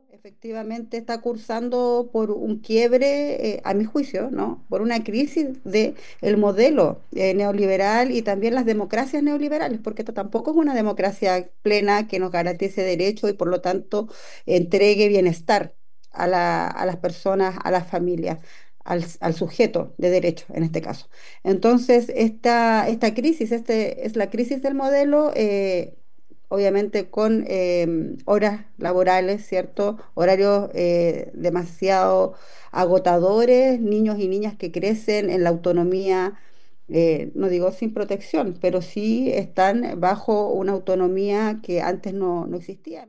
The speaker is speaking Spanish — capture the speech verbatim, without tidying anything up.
Efectivamente está cursando por un quiebre, eh, a mi juicio, ¿no? Por una crisis de el modelo eh, neoliberal y también las democracias neoliberales, porque esto tampoco es una democracia plena que nos garantice derechos y por lo tanto entregue bienestar a la- a las personas, a las familias, al, al sujeto de derecho en este caso. Entonces, esta, esta crisis, este, es la crisis del modelo. Eh, obviamente con eh, horas laborales, ¿cierto? Horarios eh, demasiado agotadores, niños y niñas que crecen en la autonomía, eh, no digo sin protección, pero sí están bajo una autonomía que antes no, no existía.